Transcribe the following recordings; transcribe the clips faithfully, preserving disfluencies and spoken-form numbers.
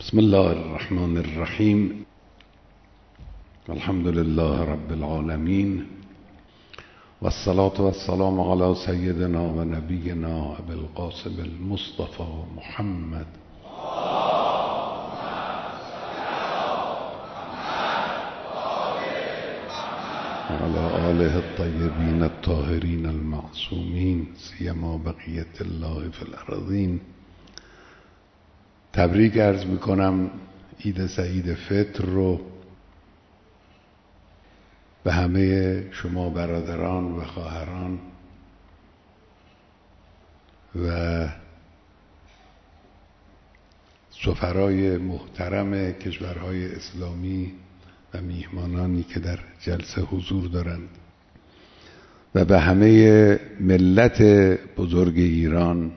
بسم الله الرحمن الرحیم. الحمد لله رب العالمین و الصلاة و السلام علی سیدنا و نبینا ابی القاسم المصطفى محمد وعلى آله الطیبین الطاهرین المعصومین سیما بقیة الله فی الارضین. تبریک عرض میکنم عید سعید فطر رو به همه شما برادران و خواهران و سفرای محترم کشورهای اسلامی و میهمانانی که در جلسه حضور دارند و به همه ملت بزرگ ایران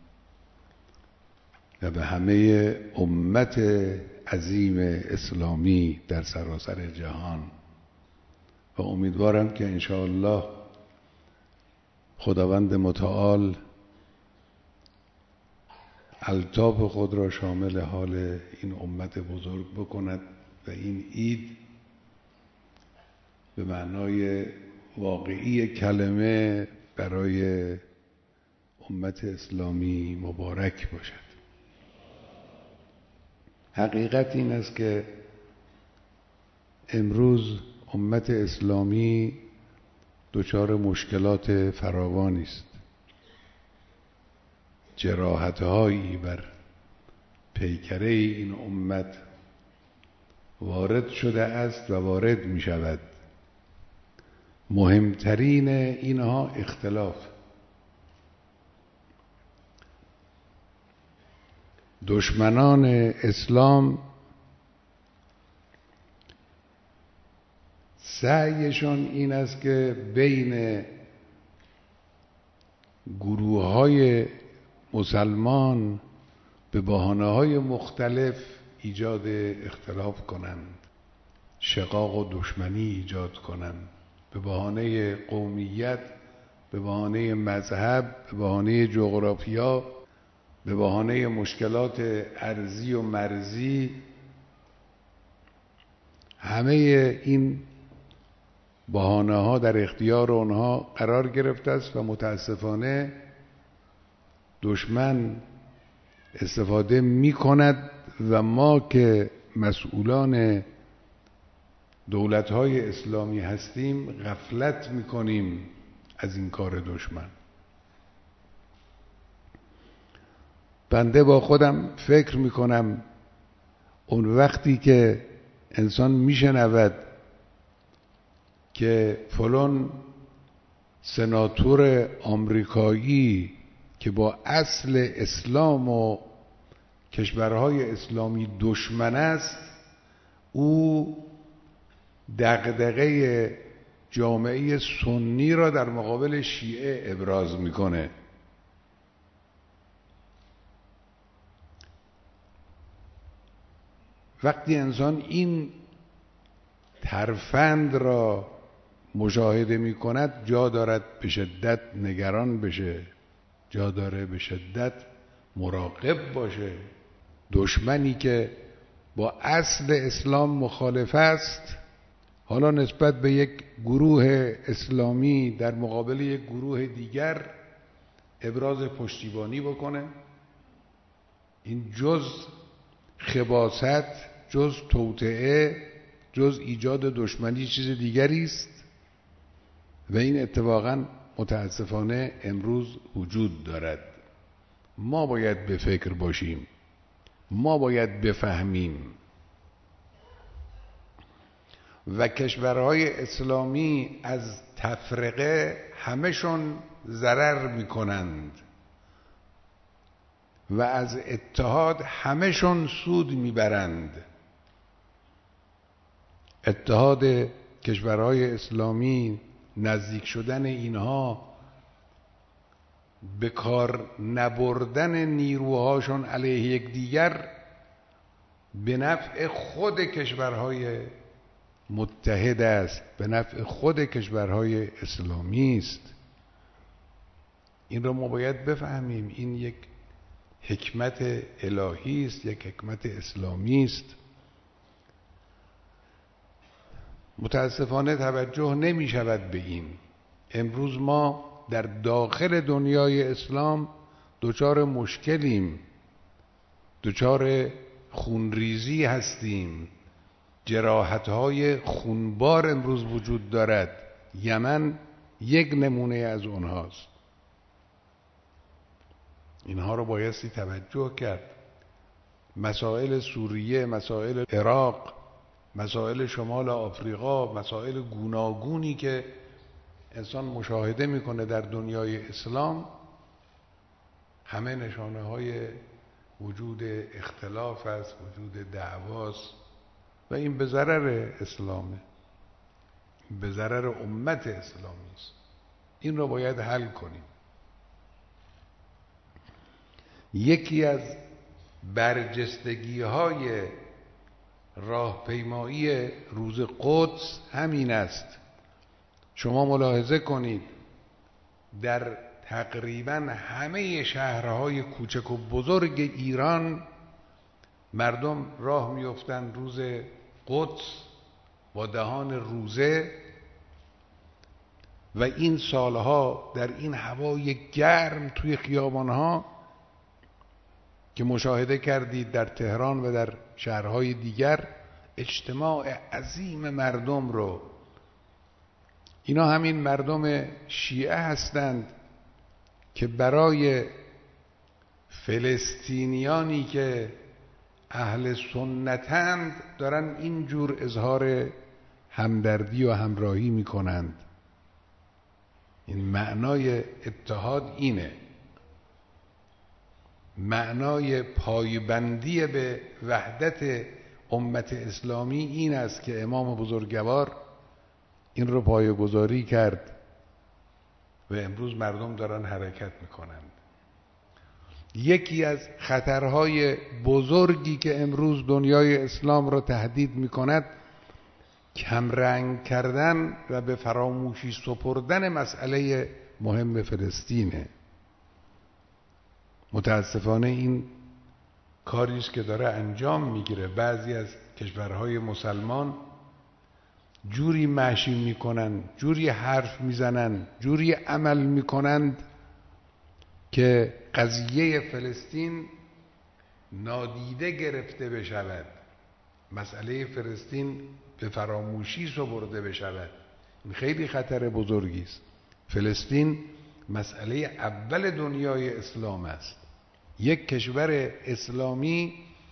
و به همه امت عظیم اسلامی در سراسر جهان. و امیدوارم که انشاءالله خداوند متعال الطاف خود را شامل حال این امت بزرگ بکند و این عید به معنای واقعی کلمه برای امت اسلامی مبارک باشد. حقیقت این است که امروز امت اسلامی دچار مشکلات فراوانی است. جراحت‌هایی بر پیکره این امت وارد شده است و وارد می شود. مهمترین اینها اختلاف. دشمنان اسلام سعیشان این است که بین گروه‌های مسلمان به بهانه‌های مختلف ایجاد اختلاف کنند، شقاق و دشمنی ایجاد کنند، به بهانه قومیت، به بهانه مذهب، به بهانه جغرافیا، به بهانه مشکلات ارضی و مرزی. همه این بهانه ها در اختیار آنها قرار گرفته است و متاسفانه دشمن استفاده می کند و ما که مسئولان دولت های اسلامی هستیم غفلت می کنیم از این کار دشمن. بنده با خودم فکر می کنم اون وقتی که انسان می شنود که فلان سناتور آمریکایی که با اصل اسلام و کشورهای اسلامی دشمن است، او دغدغه جامعه سنی را در مقابل شیعه ابراز میکنه. وقتی انسان این ترفند را مشاهده می کند جا دارد به شدت نگران بشه، جا داره به شدت مراقب باشه. دشمنی که با اصل اسلام مخالف است حالا نسبت به یک گروه اسلامی در مقابل یک گروه دیگر ابراز پشتیبانی بکنه، این جز خباثت، جز توطئه، جز ایجاد دشمنی چیز دیگری است. و این اتفاقا متاسفانه امروز وجود دارد. ما باید به فکر باشیم، ما باید بفهمیم و کشورهای اسلامی از تفرقه همشون ضرر میکنند و از اتحاد همشون سود میبرند. اتحاد کشورهای اسلامی، نزدیک شدن اینها، به کار نبردن نیروهاشون علیه یکدیگر به نفع خود کشورهای متحد است، به نفع خود کشورهای اسلامی است. این را ما باید بفهمیم. این یک حکمت الهی است، یک حکمت اسلامی است. متاسفانه توجه نمی شود به این. امروز ما در داخل دنیای اسلام دچار مشکلیم، دچار خونریزی هستیم، جراحت‌های خونبار امروز وجود دارد. یمن یک نمونه از اونهاست. اینها رو بایستی توجه کرد. مسائل سوریه، مسائل عراق، مسائل شمال آفریقا، مسائل گوناگونی که انسان مشاهده میکنه در دنیای اسلام، همه نشانه های وجود اختلاف است، وجود دعواست و این به ضرر اسلامه، به ضرر امت اسلامی است. این رو باید حل کنیم. یکی از برجستگی های راهپیمایی روز قدس همین است. شما ملاحظه کنید در تقریبا همه شهرهای کوچک و بزرگ ایران مردم راه میافتند روز قدس با دهان روزه و این سالها در این هوای گرم توی خیابانها که مشاهده کردید در تهران و در شهرهای دیگر، اجتماع عظیم مردم رو، اینا همین مردم شیعه هستند که برای فلسطینیانی که اهل سنتند دارن اینجور اظهار همدردی و همراهی میکنند. این معنای اتحاد اینه، معنای پایبندی به وحدت امت اسلامی این است که امام بزرگوار این رو پایه‌گذاری کرد و امروز مردم دارن حرکت میکنند. یکی از خطرهای بزرگی که امروز دنیای اسلام را تهدید میکند کمرنگ کردن و به فراموشی سپردن مسئله مهم فلسطینه. متاسفانه این کاری است که داره انجام میگیره. بعضی از کشورهای مسلمان جوری ماشین میکنن، جوری حرف میزنن، جوری عمل میکنند که قضیه فلسطین نادیده گرفته بشود، مسئله فلسطین به فراموشی سپرده بشود. این خیلی خطر بزرگی است. فلسطین مسئله اول دنیای اسلام است. یک کشور اسلامی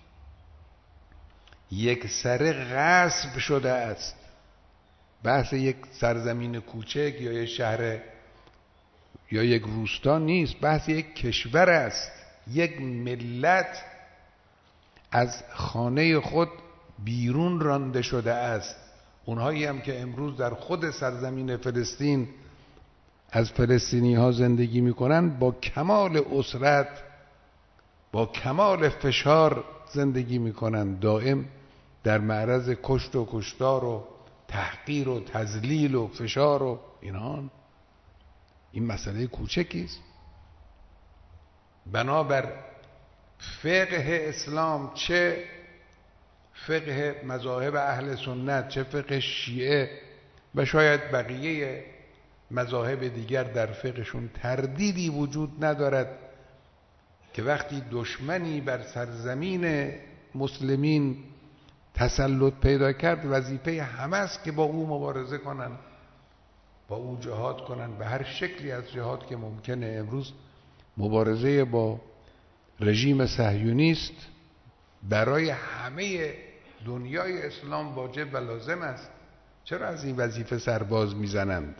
یک سره غصب شده است. بحث یک سرزمین کوچک یا یک شهر یا یک روستا نیست، بحث یک کشور است. یک ملت از خانه خود بیرون رانده شده است. اونهایی هم که امروز در خود سرزمین فلسطین از فلسطینی ها زندگی میکنن با کمال اسرت، با کمال فشار زندگی میکنن، دائم در معرض کشت و کشتار و تحقیر و تذلیل و فشار و اینها. این مسئله کوچکی است. بنابر فقه اسلام، چه فقه مذاهب اهل سنت، چه فقه شیعه و شاید بقیه مذاهب دیگر، در فقهشون تردیدی وجود ندارد که وقتی دشمنی بر سرزمین مسلمین تسلط پیدا کرد، وظیفه همه است که با او مبارزه کنن، با او جهاد کنن به هر شکلی از جهاد که ممکنه. امروز مبارزه با رژیم صهیونیست برای همه دنیای اسلام واجب و لازم است. چرا از این وظیفه سرباز میزنند؟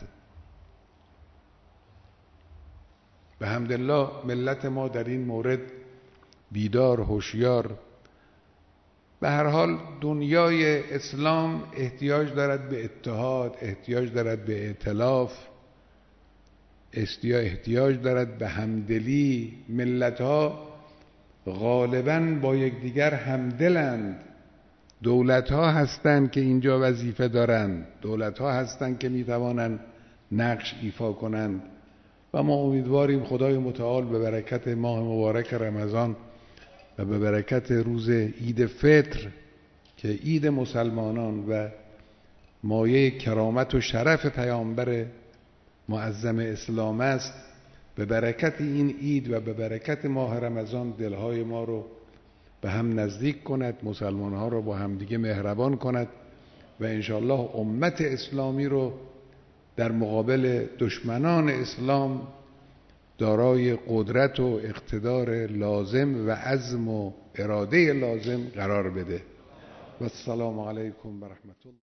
به حمدالله ملت ما در این مورد بیدار، هوشیار. به هر حال دنیای اسلام احتیاج دارد به اتحاد، احتیاج دارد به ائتلاف، احتیاج دارد به همدلی. ملت ها غالباً با یکدیگر همدلند. دولت ها هستند که اینجا وظیفه دارند، دولت ها هستند که میتوانند نقش ایفا کنند. و ما امیدواریم خدای متعال به برکت ماه مبارک رمضان و به برکت روز عید فطر که عید مسلمانان و مایه کرامت و شرف پیامبر معظم اسلام است، به برکت این عید و به برکت ماه رمضان دلهای ما رو به هم نزدیک کند، مسلمانها رو با همدیگه مهربان کند و انشاءالله امت اسلامی رو در مقابل دشمنان اسلام دارای قدرت و اقتدار لازم و عزم و اراده لازم قرار بده. و السلام علیکم و رحمت الله.